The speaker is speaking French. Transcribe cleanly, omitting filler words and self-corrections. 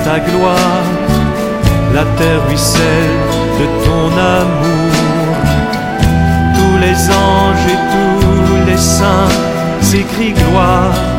ta gloire, la terre ruisselle de ton amour. Tous les anges et tous les saints s'écrient gloire